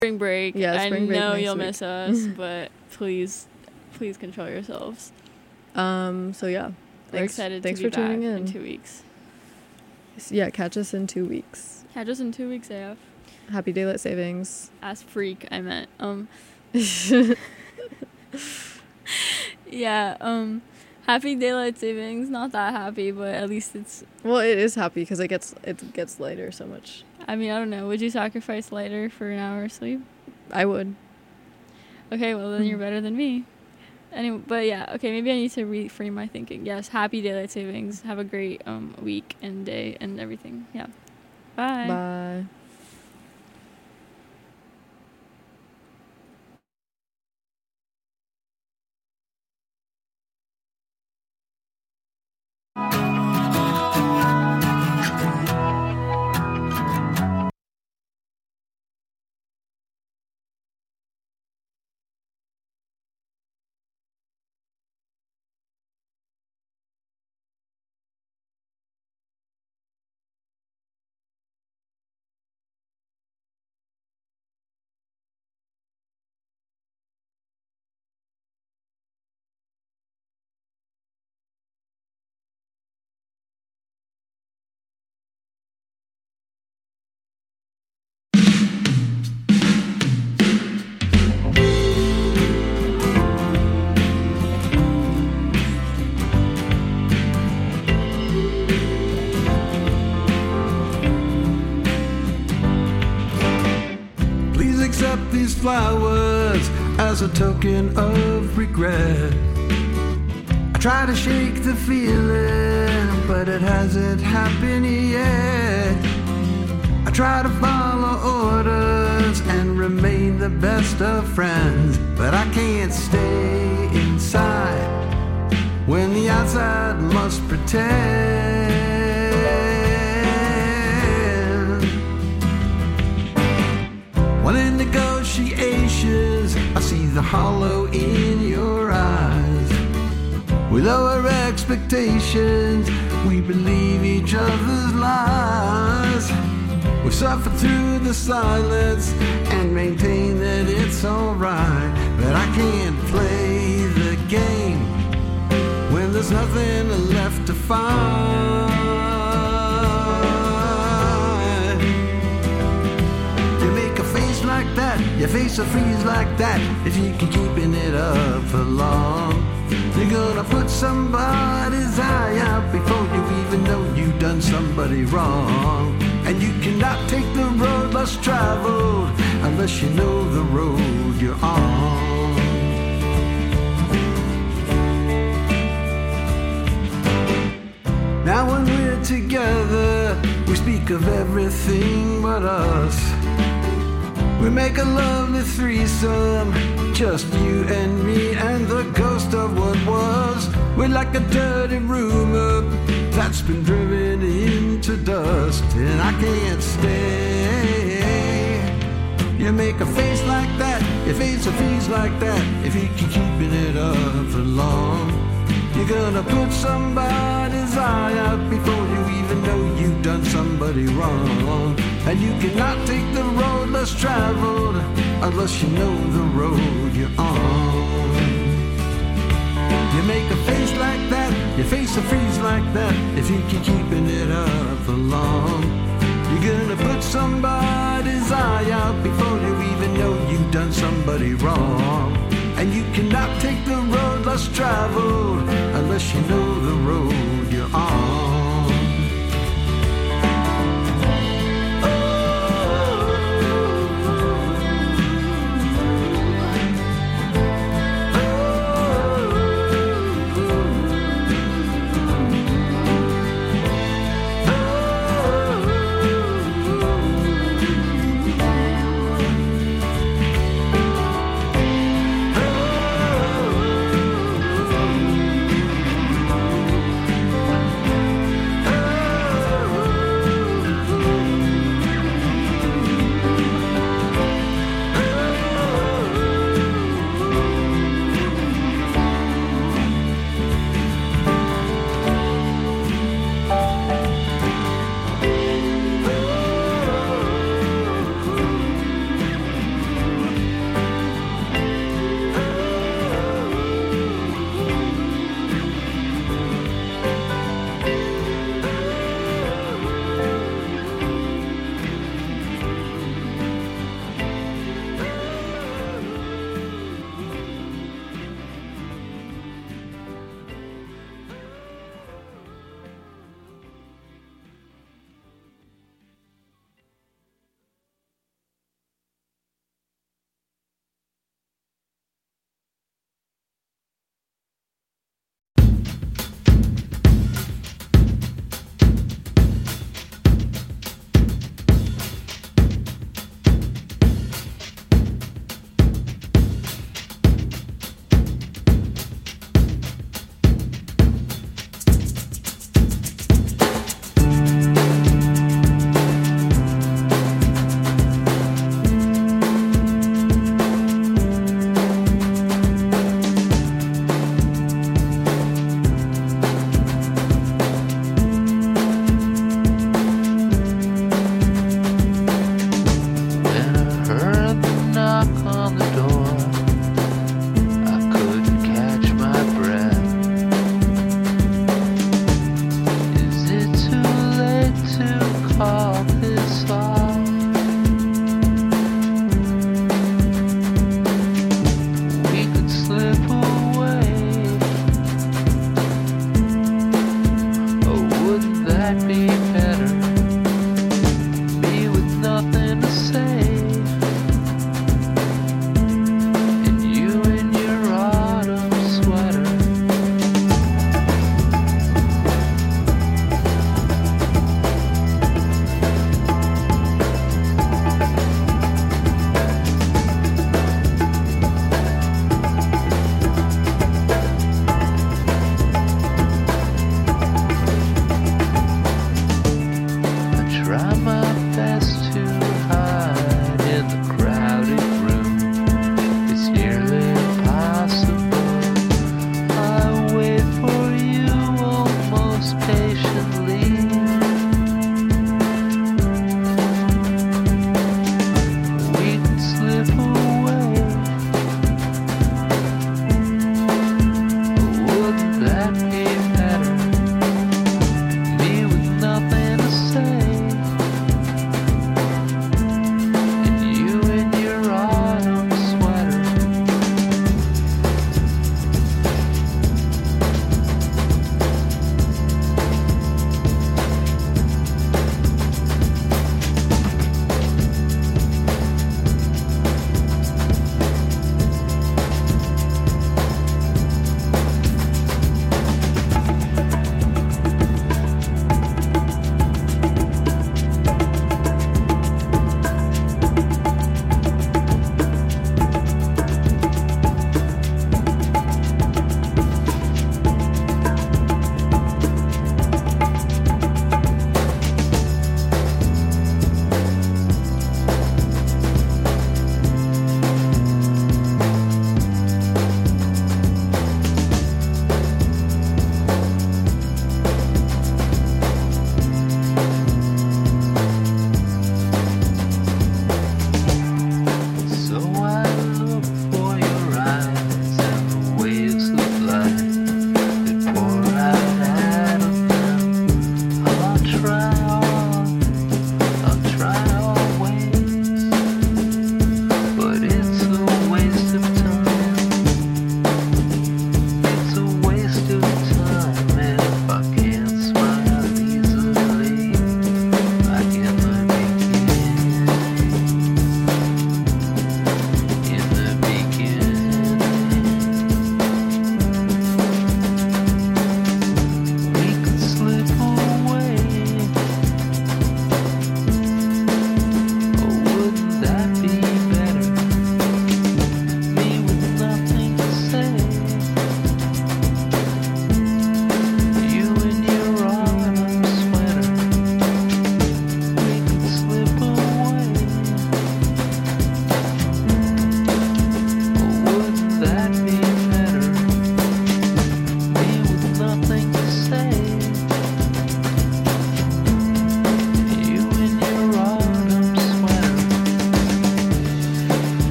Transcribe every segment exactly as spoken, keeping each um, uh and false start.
spring break. Yeah, spring I break know next you'll week. miss us, but please, please control yourselves. Um. So yeah, We're thanks, excited thanks to be for tuning back in. in two weeks. Yeah, catch us in two weeks. Yeah, just in two weeks, A F. Happy daylight savings. As freak, I meant. Um. yeah. Um. Happy daylight savings. Not that happy, but at least it's. Well, it is happy because it gets it gets lighter so much. I mean, I don't know. Would you sacrifice lighter for an hour of sleep? I would. Okay, well then you're better than me. Anyway, but yeah, okay, maybe I need to reframe my thinking. Yes, happy daylight savings. Have a great um week and day and everything. Yeah. Bye. Bye. Accept these flowers as a token of regret. I try to shake the feeling, but it hasn't happened yet. I try to follow orders and remain the best of friends, but I can't stay inside when the outside must pretend. When in negotiations, I see the hollow in your eyes. With our expectations, we believe each other's lies. We suffer through the silence and maintain that it's alright. But I can't play the game when there's nothing left to find. Like that, your face will freeze like that if you keep keeping it up for long. You're gonna put somebody's eye out before you even know you've done somebody wrong. And you cannot take the road less traveled unless you know the road you're on. Now when we're together, we speak of everything but us. We make a lovely threesome, just you and me and the ghost of what was. We're like a dirty rumor that's been driven into dust, and I can't stay. You make a face like that, your face will freeze like that if you keep keeping it up for long. You're gonna put somebody's eye out before you even know you've done somebody wrong. And you cannot take the road less traveled unless you know the road you're on. You make a face like that, your face will freeze like that if you keep keeping it up for long. You're gonna put somebody's eye out before you even know you've done somebody wrong. And you cannot take the road less traveled unless you know the road you're on.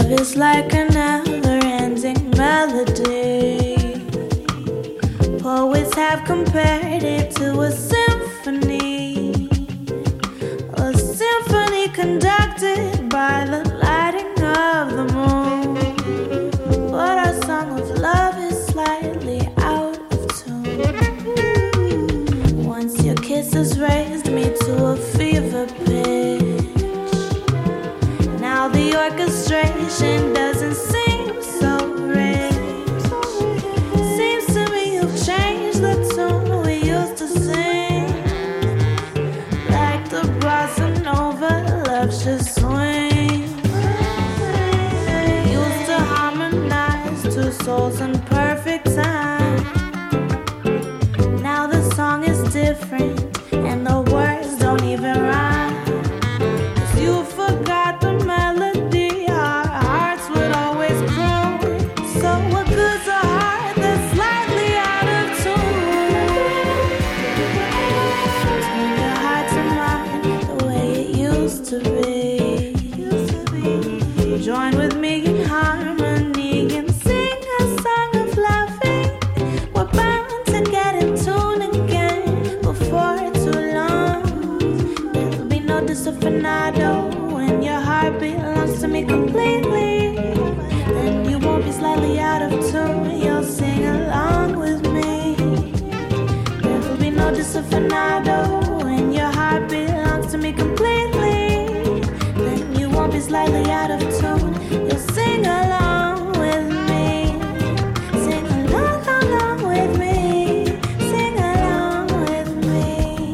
Love is like a never-ending melody. Poets have compared it to a symphony, a symphony conducted by the lighting of the moon. But our song of love is slightly out of tune. Once your kisses raised me to a fever pitch. Now the orchestration doesn't seem so rich. Seems to me you've changed the tune we used to sing. Like the bossa nova, love's just swing. Used to harmonize two souls in perfect time. Now the song is different and the words don't even rhyme. 'Cause you forgot the melody our hearts would always croon. So what good's a heart that's slightly out of tune? Turn your heart to mine the way it used to be. Join with me in harmony and sing a song of loving. We're bound to get in tune again before too long. There'll be no disafinado when your heart belongs to me completely. Then you won't be slightly out of tune, you'll sing along with me. There'll be no disafinado when your heart belongs to me completely. Then you won't be slightly out of tune, you'll sing along with me. Sing along, along with me. Sing along with me.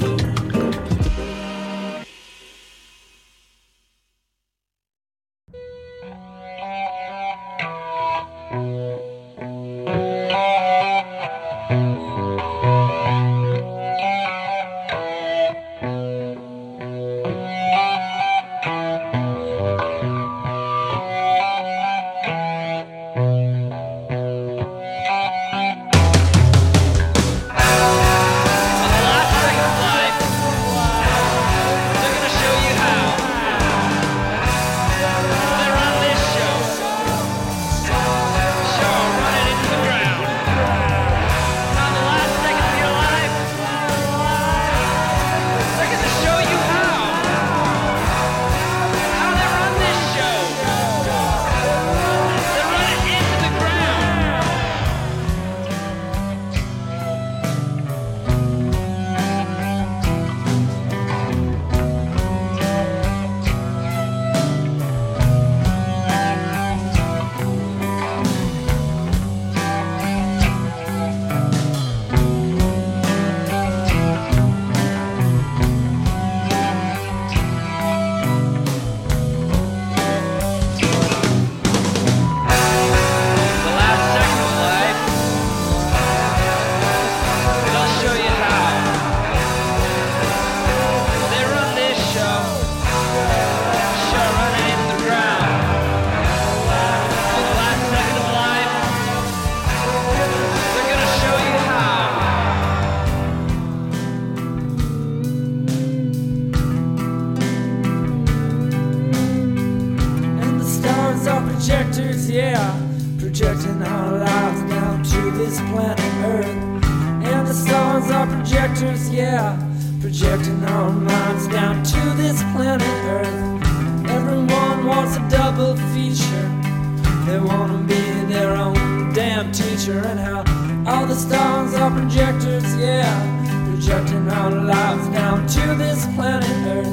Projectors, yeah, projecting our lives down to this planet Earth. And the stars are projectors, yeah, projecting our minds down to this planet Earth. Everyone wants a double feature. They want to be their own damn teacher. And how all the stars are projectors, yeah, projecting our lives down to this planet Earth.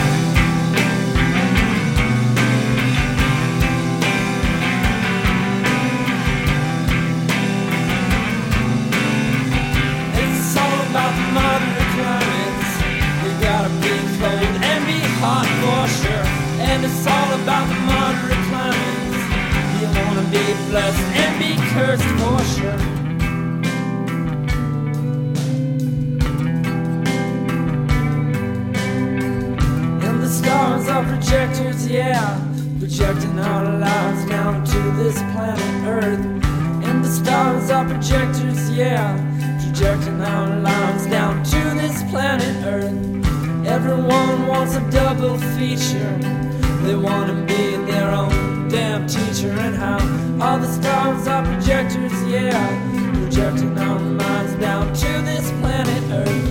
And it's all about the moderate climates. You wanna be blessed and be cursed for sure. And the stars are projectors, yeah, projecting our lives down to this planet Earth. And the stars are projectors, yeah, projecting our lives down to this planet Earth. Everyone wants a double feature. They want to be their own damn teacher, and how all the stars are projectors, yeah, projecting our minds down to this planet Earth.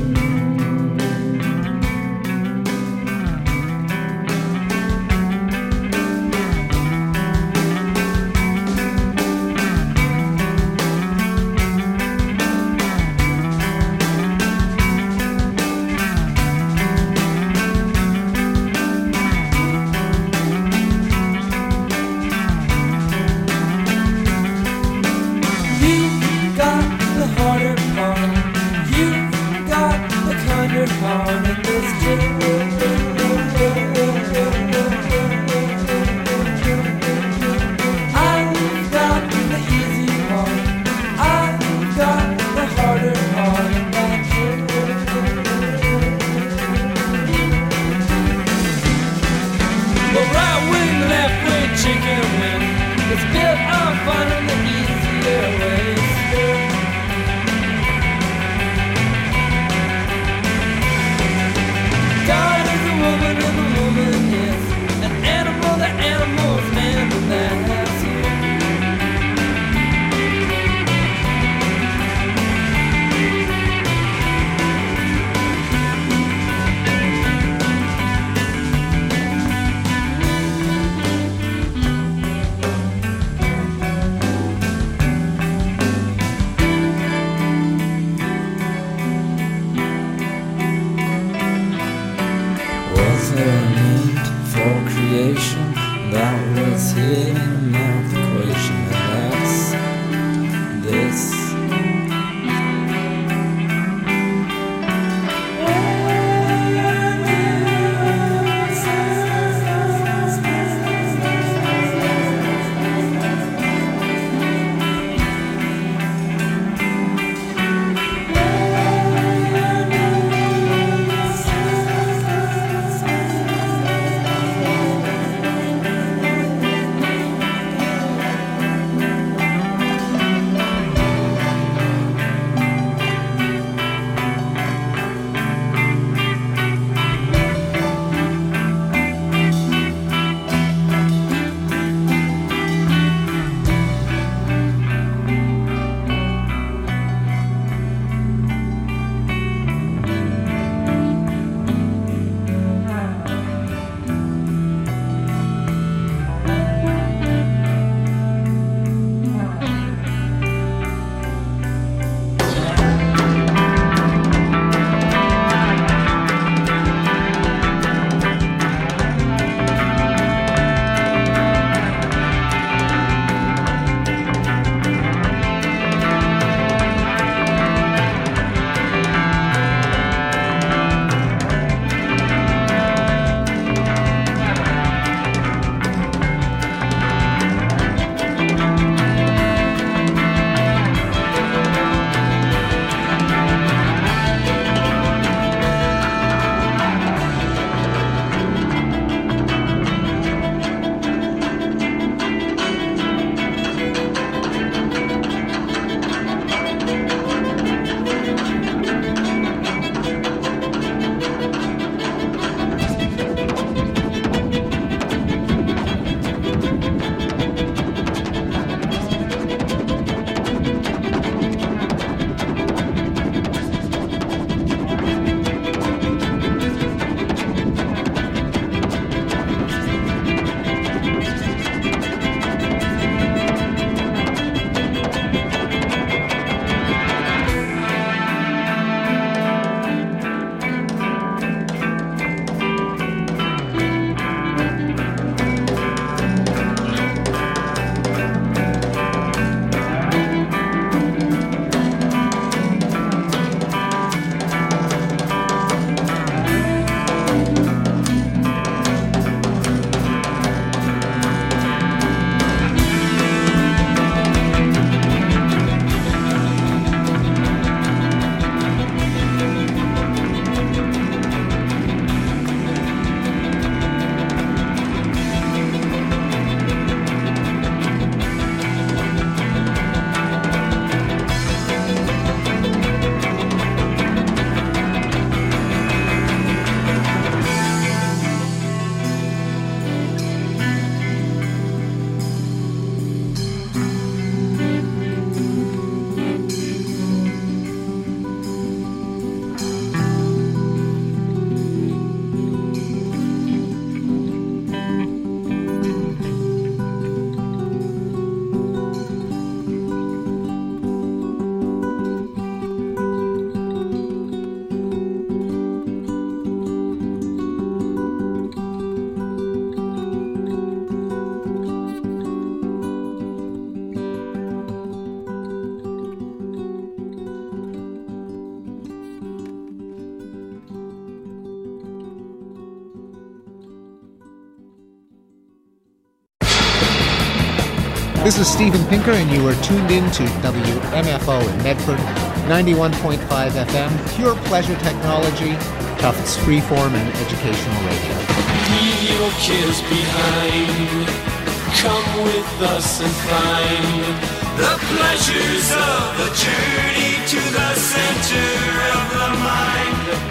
This is Steven Pinker, and you are tuned in to W M F O in Medford, ninety-one point five F M, pure pleasure technology, Tufts freeform and educational radio. Leave your cares behind. Come with us and find the pleasures of the journey to the center of the mind.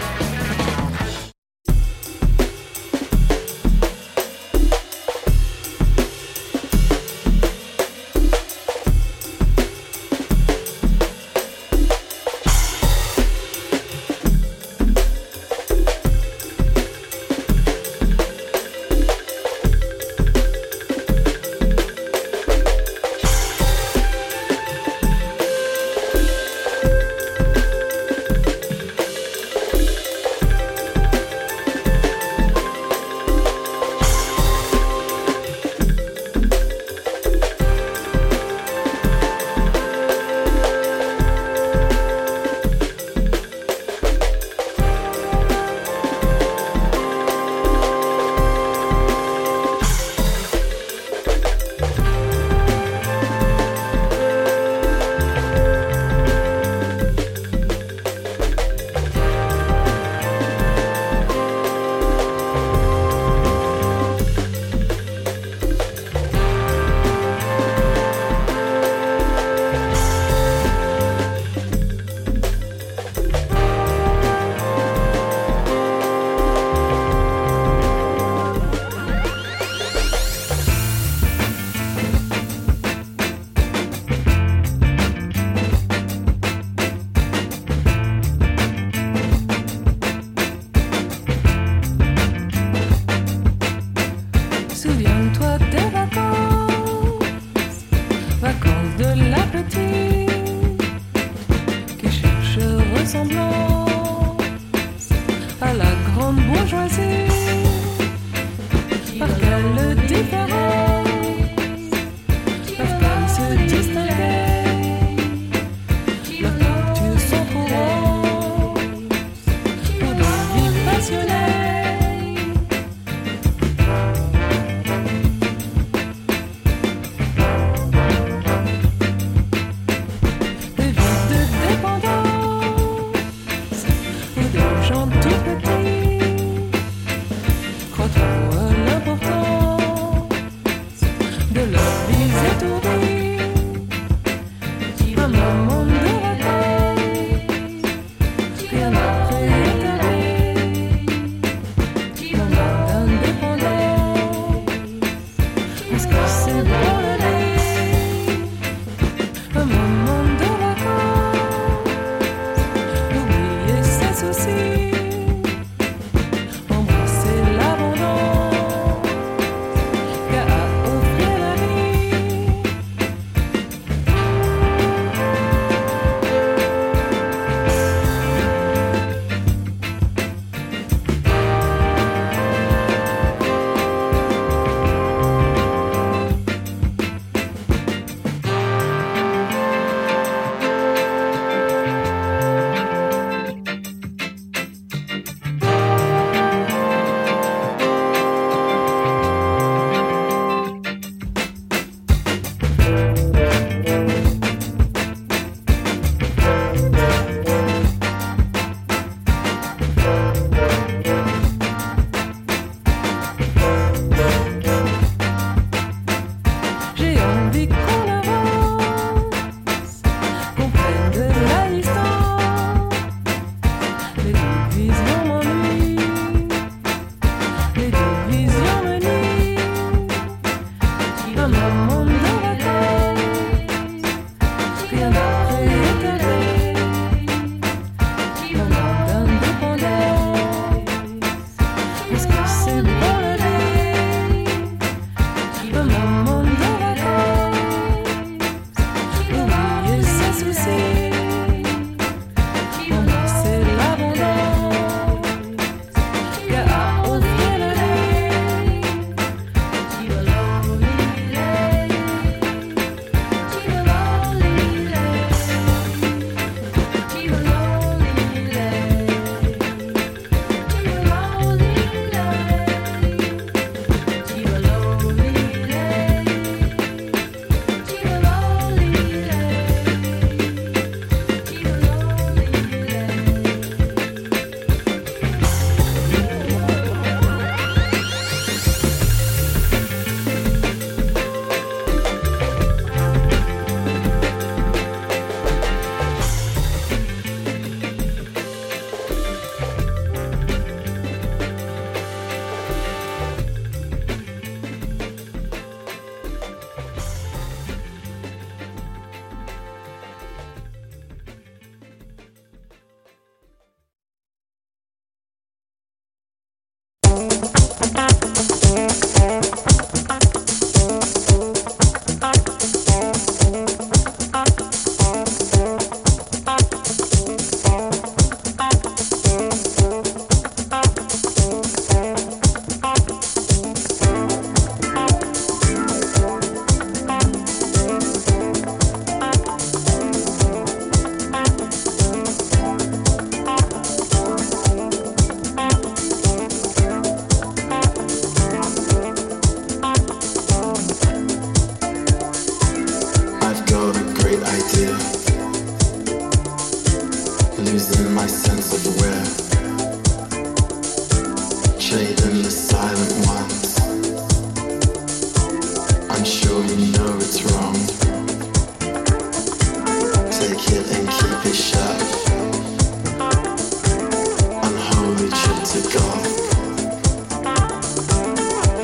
Embrasser l'abondance.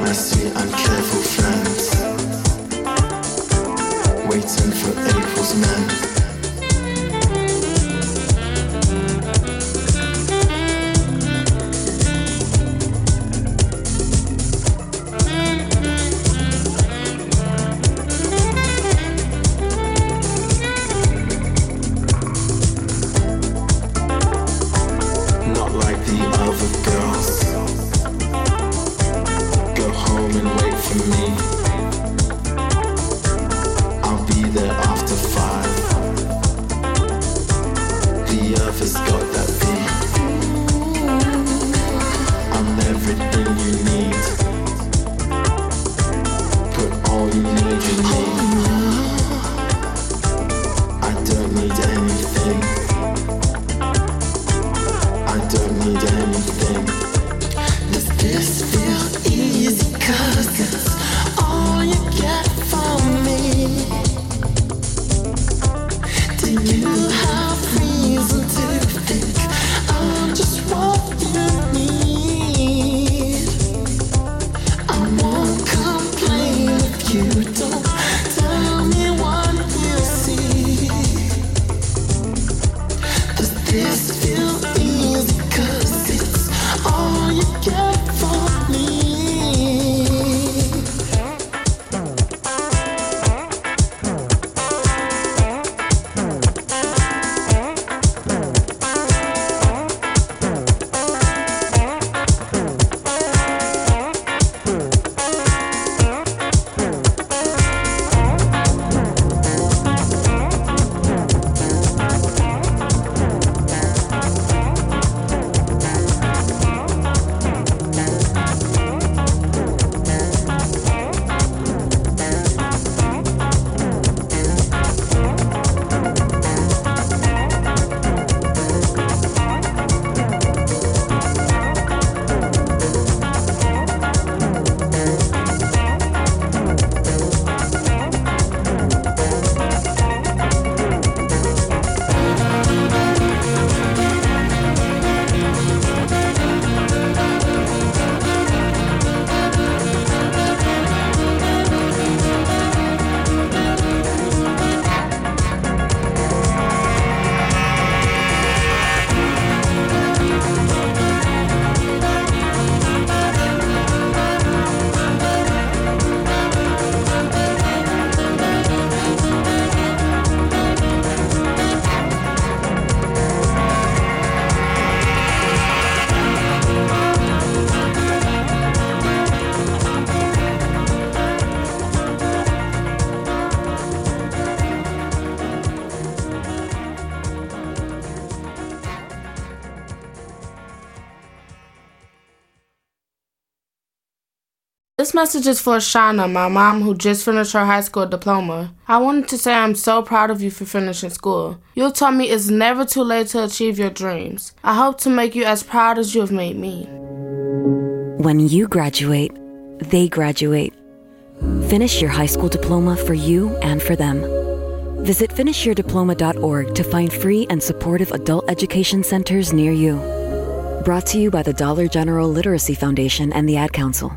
messy and careful friends, waiting for April's men. Not like the other girls. Go home and wait for me. I'll be there after five. The others got that beat. I'm everything you need. Put all you need in me. I don't need anything. I don't need anything. Does this feel easy? Cause it's all you get from me. Do you have reason to think I'm just what you need? I won't complain if you don't tell me what you see. Does this feel easy? Cause it's all you get from me. This message is for Shauna, my mom who just finished her high school diploma. I wanted to say I'm so proud of you for finishing school. You taught me it's never too late to achieve your dreams. I hope to make you as proud as you have made me. When you graduate, they graduate. Finish your high school diploma for you and for them. Visit finish your diploma dot org to find free and supportive adult education centers near you. Brought to you by the Dollar General Literacy Foundation and the Ad Council.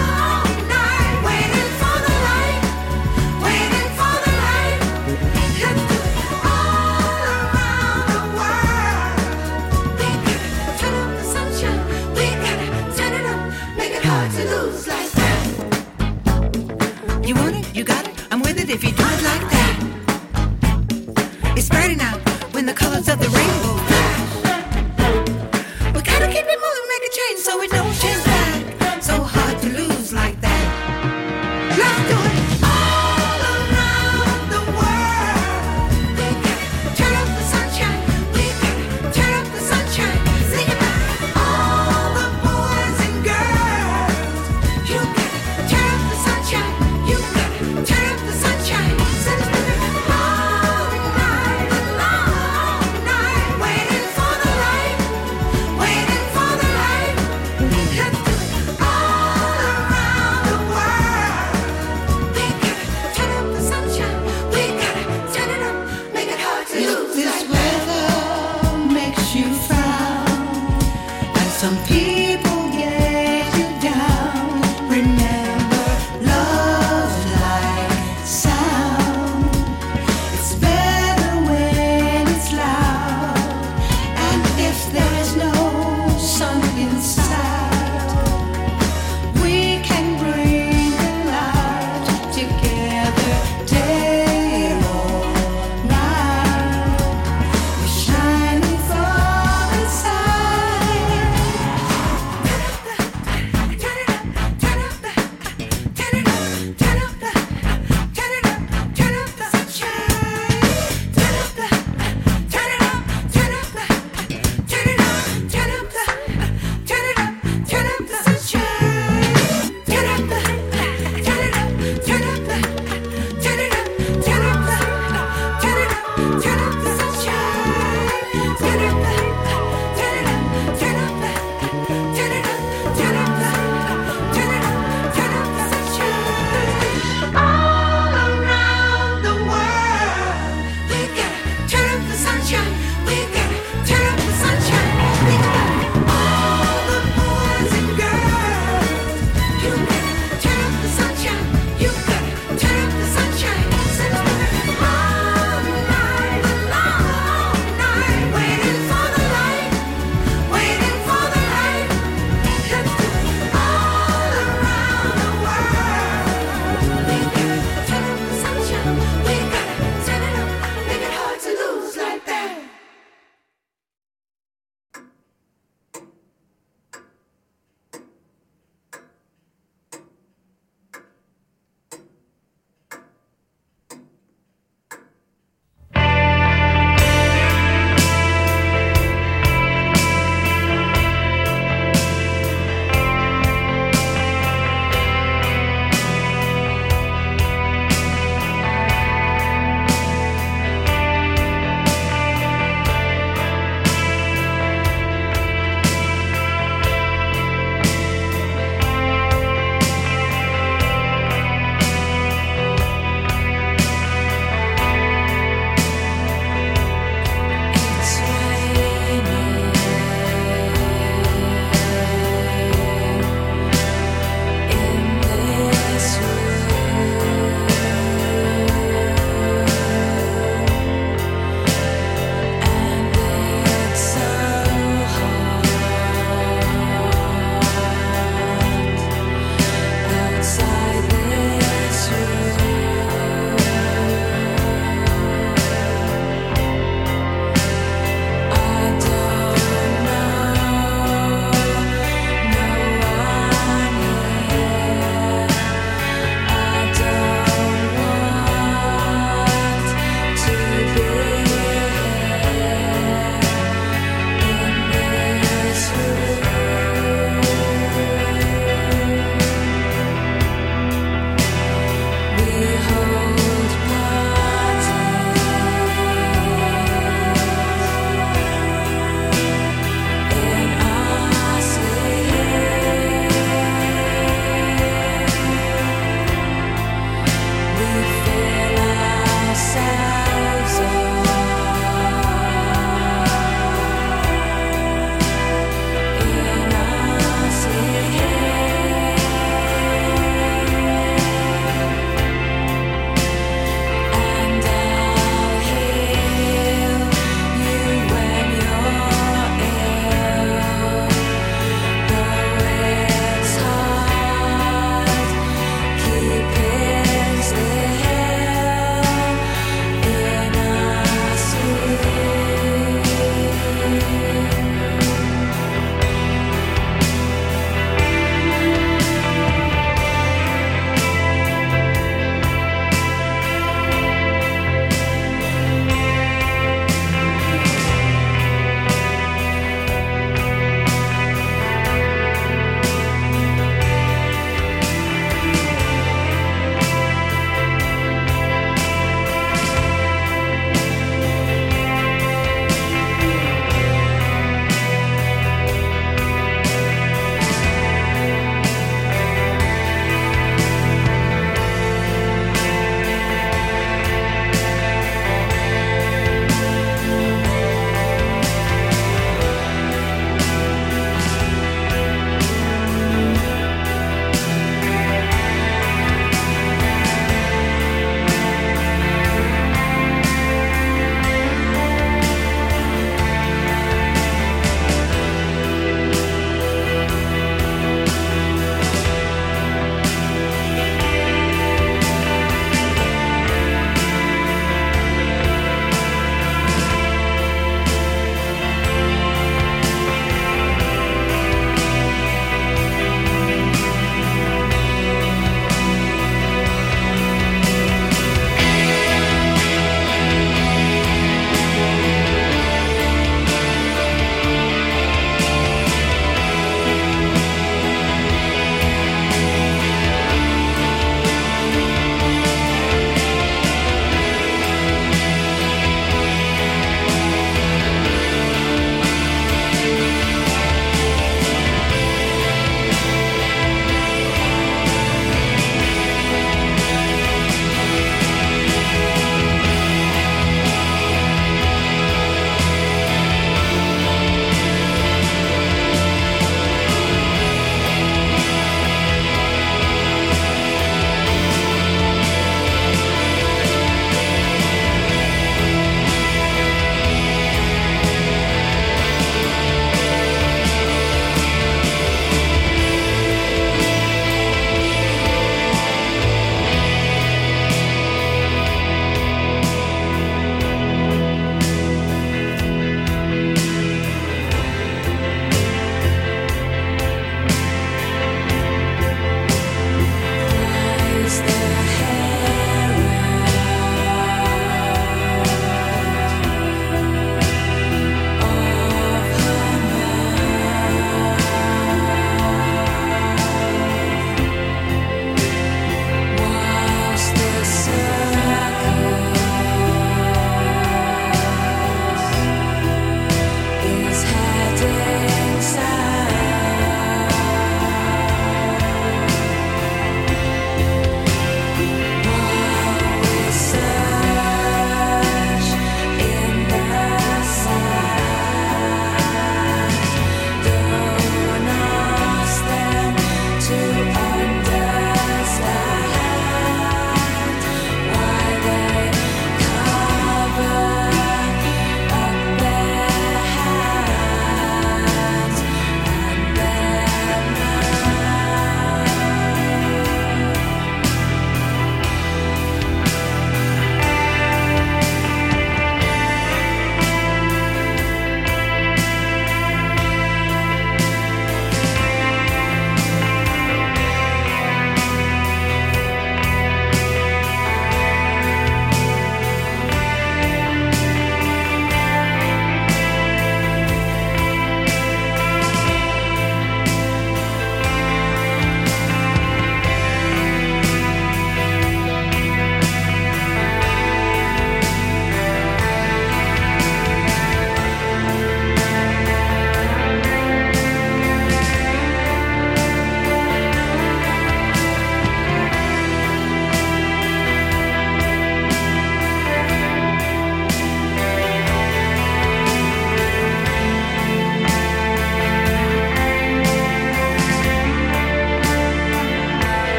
Waiting for the light, waiting for the light. brighter now when the colors of the rainbow flash. We gotta keep it moving, make a change so it don't change back. So hard to lose like that. Let's do it. All around the world. We gotta turn up the sunshine. We gotta turn up the sunshine. Sing it back. All the boys and girls. You gotta turn up the sunshine. You gotta turn up the sunshine. Sing it back. All night long night. Waiting for the light. Waiting for the light.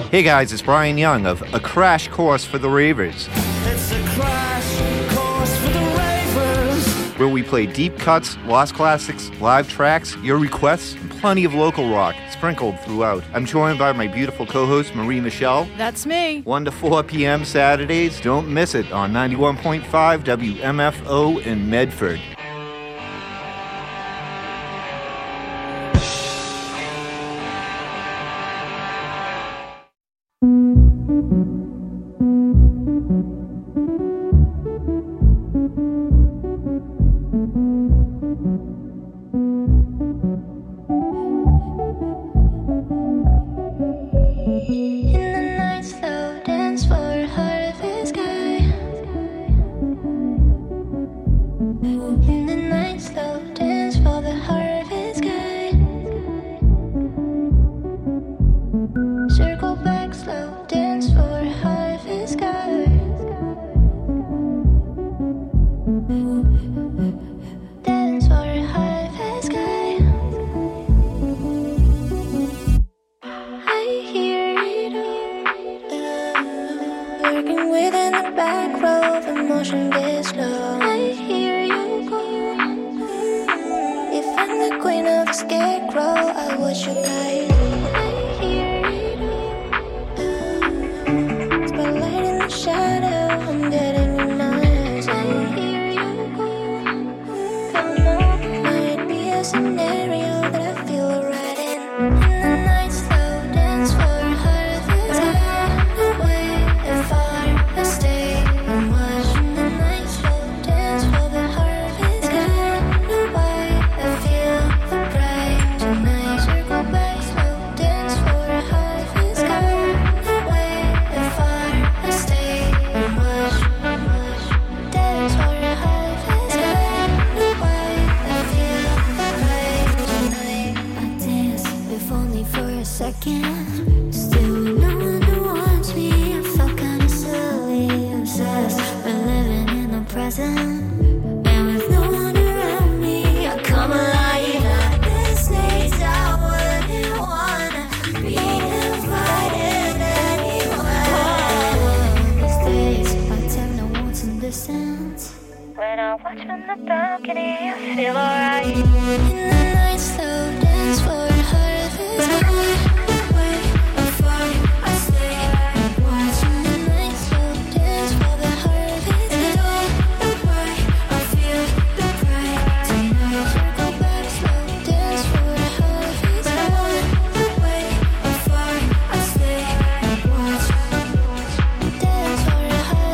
Hey guys, it's Brian Young of A Crash Course for the Ravers. It's a crash course for the ravers. Where we play deep cuts, lost classics, live tracks, your requests, and plenty of local rock sprinkled throughout. I'm joined by my beautiful co-host Marie Michelle. That's me. one to four p.m. Saturdays. Don't miss it on ninety-one point five W M F O in Medford.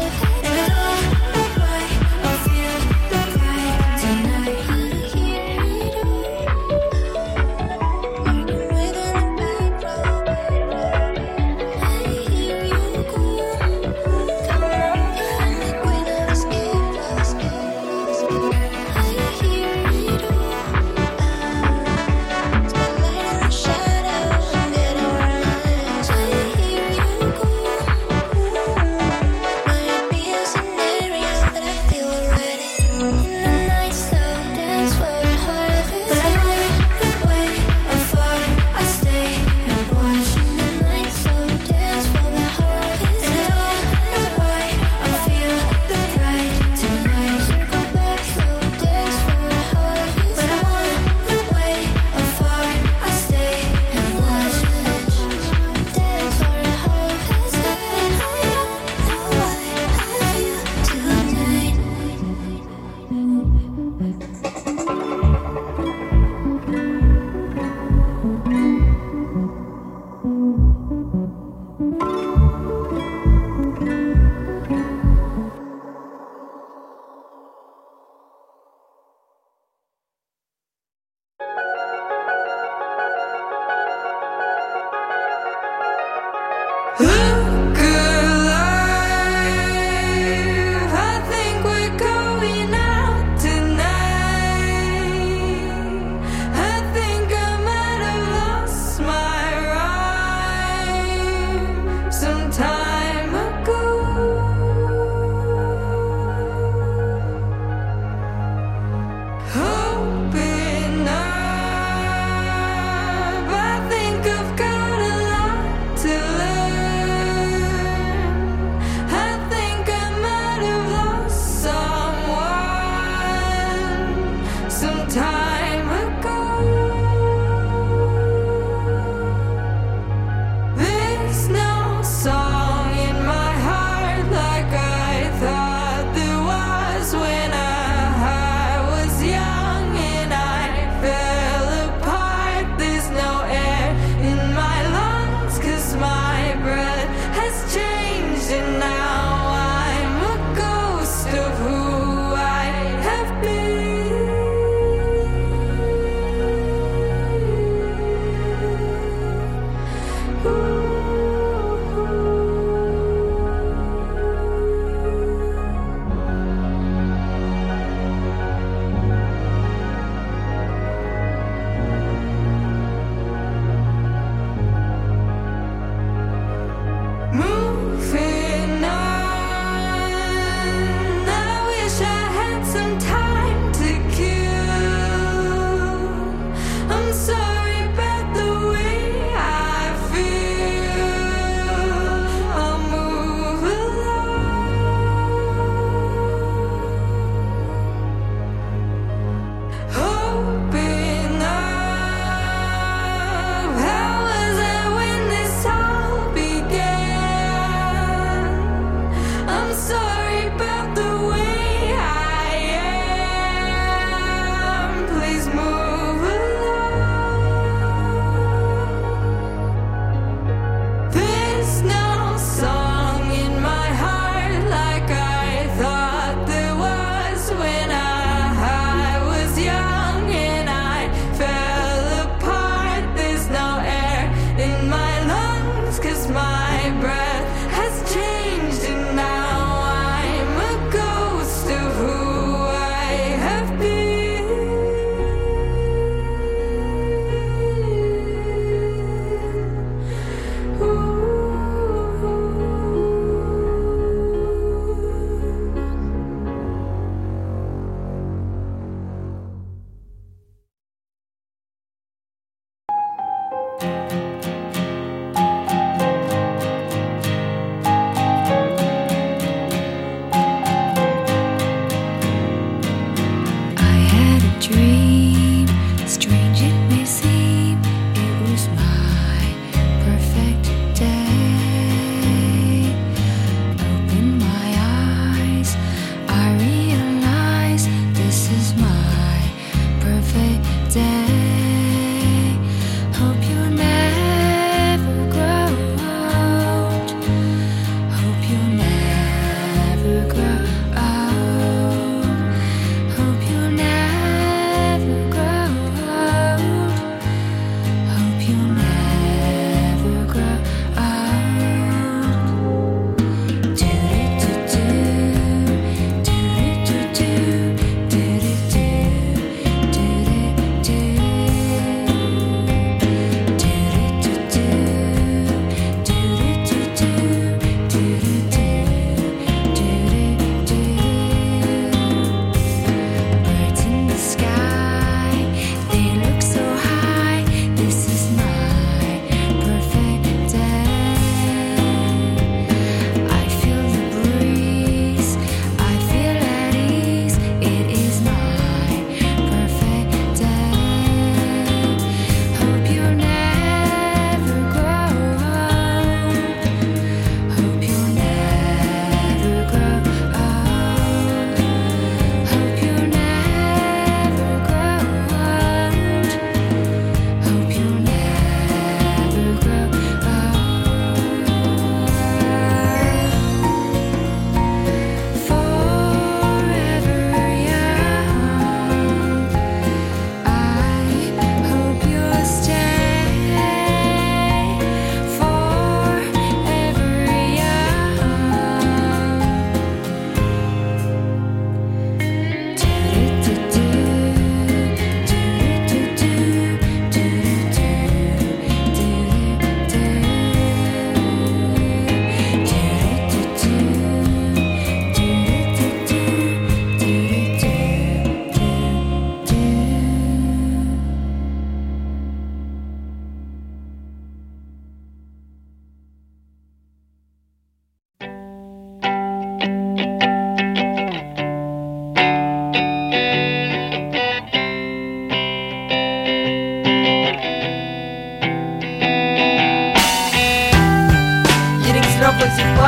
Tonight, here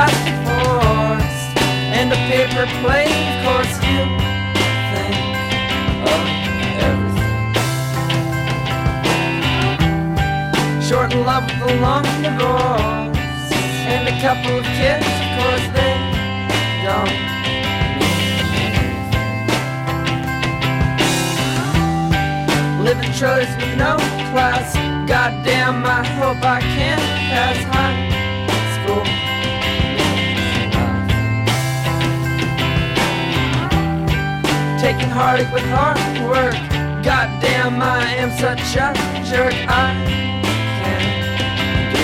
plastic forks and a paper plate. Of course you think of everything. Short in love with a long divorce and a couple of kids. Of course they don't live in trailers with no class. Goddamn, I hope I can pass high school. Taking heartache with hard work. Goddamn, I am such a jerk. I can't do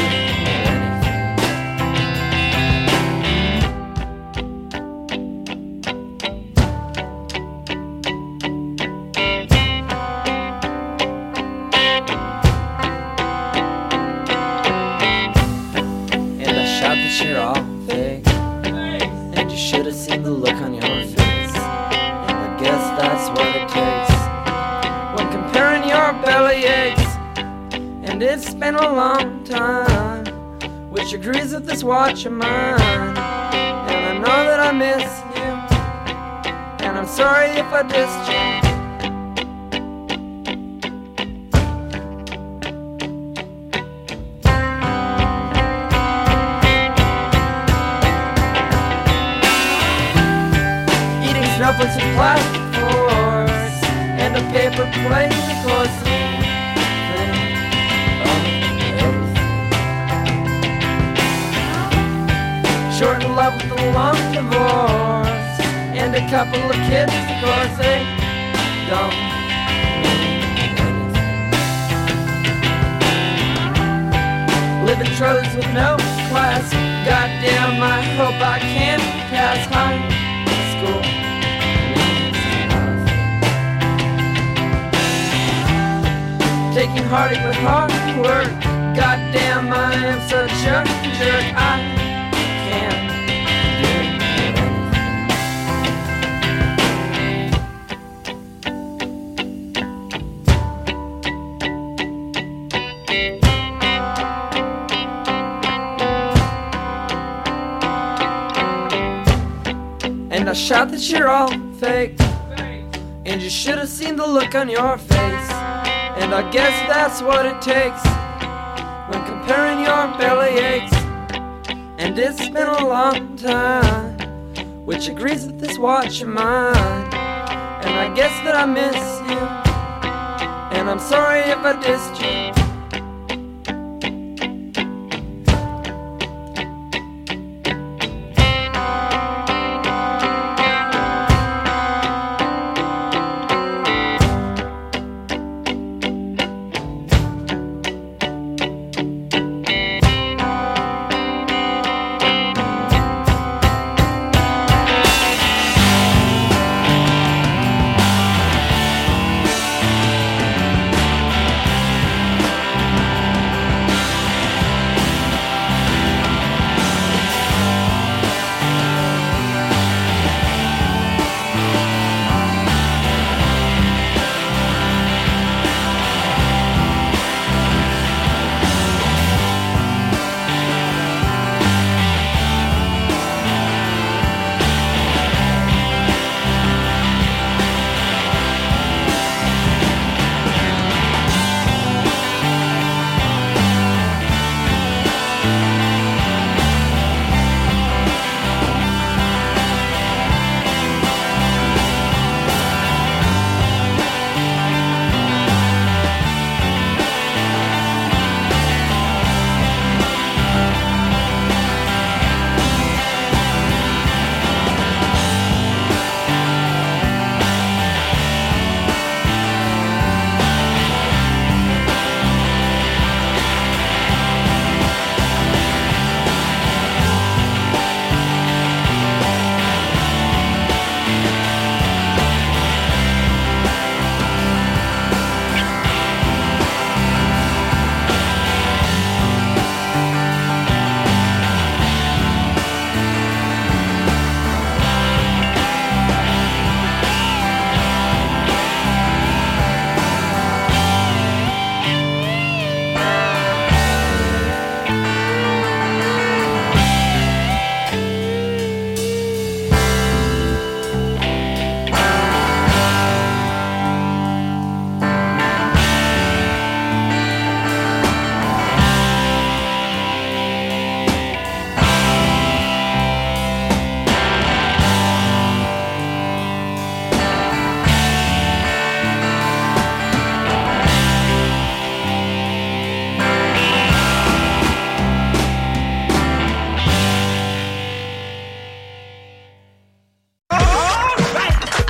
And I shout that you're all fake, and you should have seen the look on your face. Guess that's what it takes when comparing your belly aches. And it's been a long time, which agrees with this watch of mine. And I know that I miss you, and I'm sorry if I dissed you. Eating snowflakes with plastic forks and a paper plate. Of course you think of everything. Short in love with a long divorce and a couple of kids. Of course they don't mean anything. Live in trailers with no class. Goddamn, I hope I can pass high school. Taking heartache with hard work. Goddamn, I am such a jerk. I can't do anything. And I shout that you're all fake, and you should have seen the look on your face. And I guess that's what it takes when comparing your belly aches. And it's been a long time, which agrees with this watch of mine. And I guess that I miss you, and I'm sorry if I dissed you.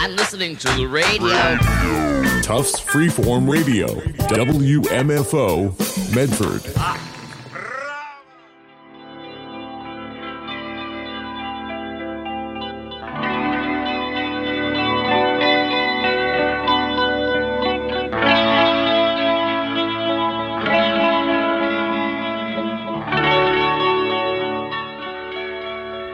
I'm listening to the radio. Tufts Freeform Radio, W M F O, Medford. Ah.